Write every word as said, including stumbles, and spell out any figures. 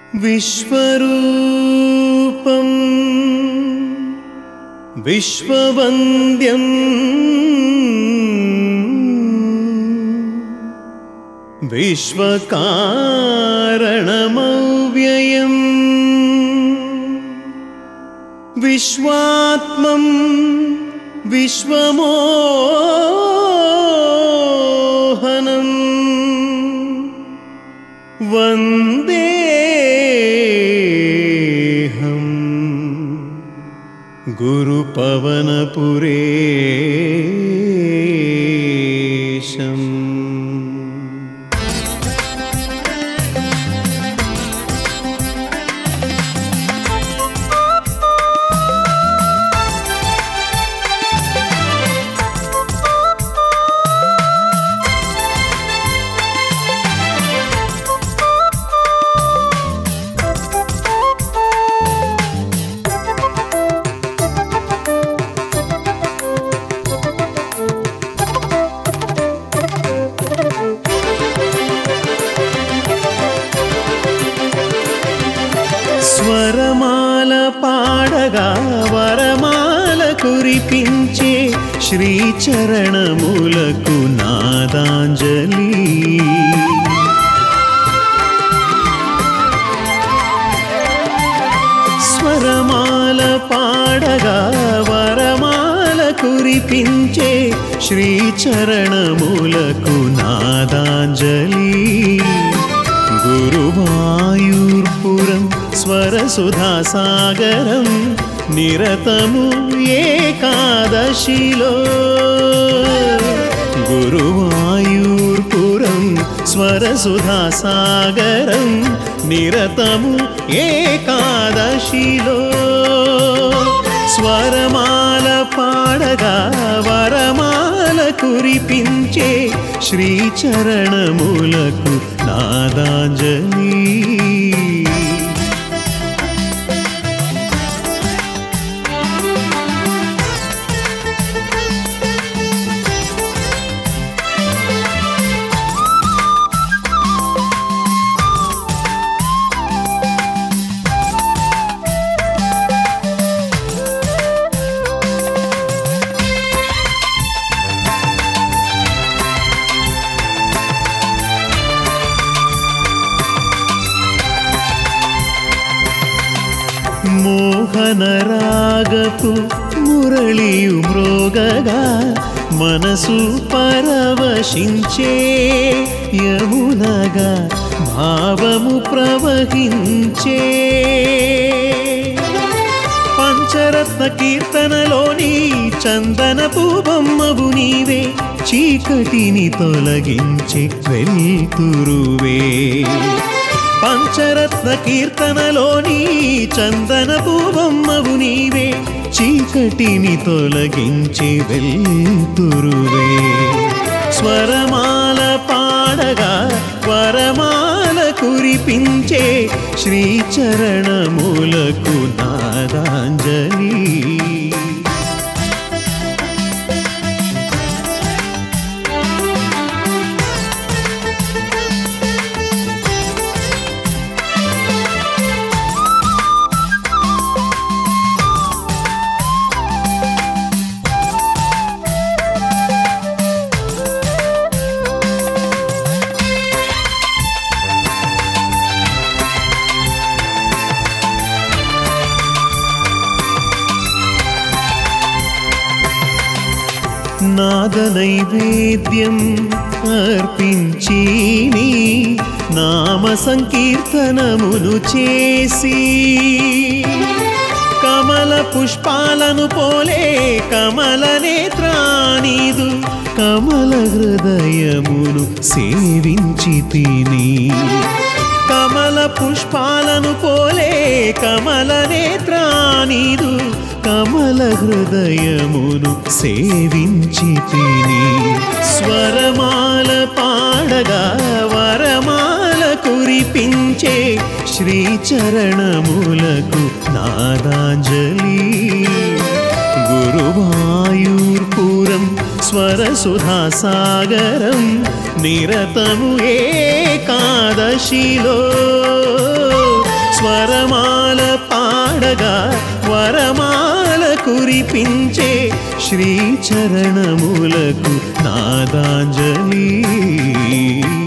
విశ్వరూపం విశ్వవంద్యం విశ్వకారణమవ్యయం విశ్వాత్మం విశ్వమోహనం వందేహం గురుపవనపురేశం. స్వరమాల పాడగా వరమాల కురిపించే శ్రీచరణములకు నాదాంజలి. స్వరమాల పాడగా వరమాల కురిపించే శ్రీచరణములకు నాదాంజలి. గురువాయూర్పురం స్వరసుధాసాగరం నిరతము ఏకాదశిలో. గురువాయూర్పురం స్వరసుధాసాగరం నిరతము ఏకాదశిలో. స్వరమాల పాడగా వరమాల కురిపించే శ్రీచరణములకు నాదాంజలి. మోహనరాగపు మురళియు మ్రోగగా మనసు పరవశించే యమునగా భావము ప్రవహించే. పంచరత్న కీర్తనలోని చందనపు బొమ్మవు నీవే, చీకటిని తొలగించే వెలుతురువే. పంచరత్న కీర్తనలోని చందనపు బొమ్మవు నీవే, చీకటిని తొలగించే వెలుతురువే. స్వరమాల పాడగా వరమాల కురిపించే శ్రీచరణములకు నాదాంజలి. నాద నైవేద్యం అర్పించి నీ నామ సంకీర్తనమును చేసి, కమల పుష్పాలను పోలే కమల నేత్రానిదు కమల హృదయమును సేవించి తిని. కమల పుష్పాలను పోలే కమల నేత్రానిదు కమల హృదయమును సేవించి తిని. స్వరమాల పాడగా వరమాల కురిపించే శ్రీచరణములకు నాదాంజలి. గురువాయూర్పురం స్వరసుధాసాగరం నిరతము ఏకాదశిలో. వరమాల కురిపించే శ్రీచరణములకు నాదాంజలి.